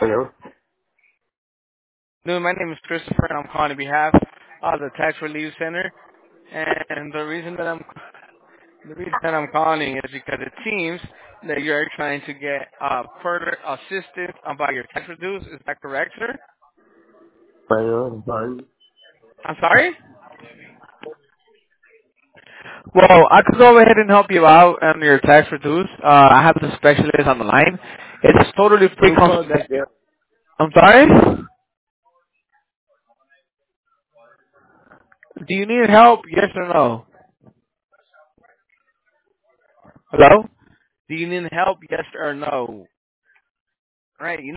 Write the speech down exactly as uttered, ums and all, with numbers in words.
Hello. No, my name is Christopher, and I'm calling on behalf of the Tax Relief Center. And the reason that I'm the reason that I'm calling is because it seems that you're trying to get uh, further assistance about your tax reduce. Is that correct, sir? Español, fine. I'm sorry. Well, I could go ahead and help you out on your tax reduce. Uh, I have the specialist on the line. It's totally free Who called consultation. that girl? I'm sorry. Do you need help? Yes or no? Hello. Do you need help? Yes or no? Right. You